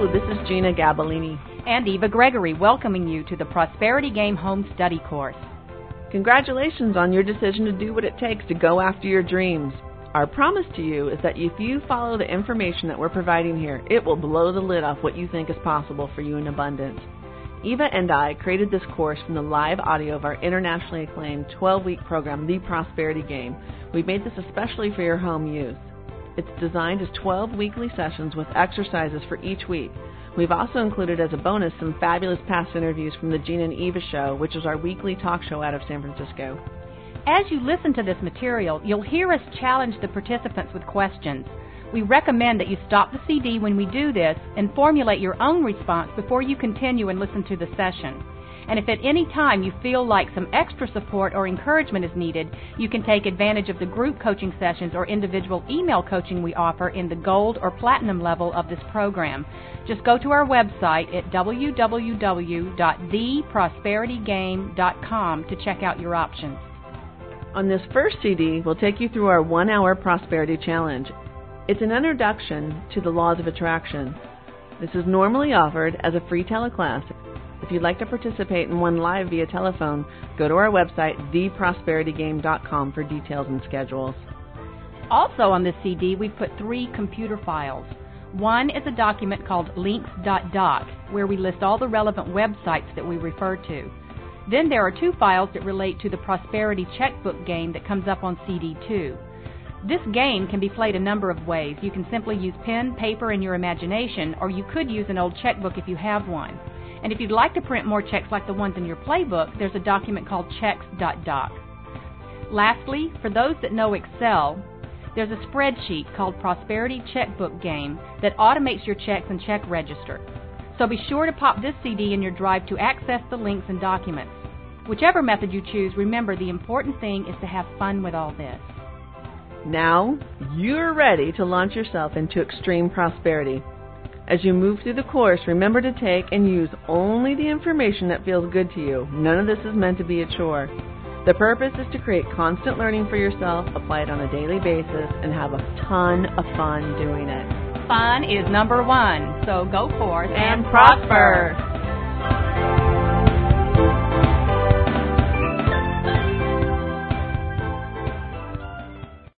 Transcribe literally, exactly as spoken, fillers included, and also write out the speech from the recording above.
Hello, this is Gina Gabellini. And Eva Gregory, welcoming you to the Prosperity Game Home Study Course. Congratulations on your decision to do what it takes to go after your dreams. Our promise to you is that if you follow the information that we're providing here, it will blow the lid off what you think is possible for you in abundance. Eva and I created this course from the live audio of our internationally acclaimed twelve-week program, The Prosperity Game. We've made this especially for your home use. It's designed as twelve weekly sessions with exercises for each week. We've also included as a bonus some fabulous past interviews from the Gina and Eva Show, which is our weekly talk show out of San Francisco. As you listen to this material, you'll hear us challenge the participants with questions. We recommend that you stop the C D when we do this and formulate your own response before you continue and listen to the session. And if at any time you feel like some extra support or encouragement is needed, you can take advantage of the group coaching sessions or individual email coaching we offer in the gold or platinum level of this program. Just go to our website at w w w dot the prosperity game dot com to check out your options. On this first C D, we'll take you through our one-hour Prosperity Challenge. It's an introduction to the laws of attraction. This is normally offered as a free teleclass. If you'd like to participate in one live via telephone, go to our website, the prosperity game dot com, for details and schedules. Also on this C D, we've put three computer files. One is a document called links dot doc, where we list all the relevant websites that we refer to. Then there are two files that relate to the Prosperity Checkbook game that comes up on C D two. This game can be played a number of ways. You can simply use pen, paper, and your imagination, or you could use an old checkbook if you have one. And if you'd like to print more checks like the ones in your playbook, there's a document called checks dot doc. Lastly, for those that know Excel, there's a spreadsheet called Prosperity Checkbook Game that automates your checks and check register. So be sure to pop this C D in your drive to access the links and documents. Whichever method you choose, remember the important thing is to have fun with all this. Now, you're ready to launch yourself into extreme prosperity. As you move through the course, remember to take and use only the information that feels good to you. None of this is meant to be a chore. The purpose is to create constant learning for yourself, apply it on a daily basis, and have a ton of fun doing it. Fun is number one, so go forth and prosper.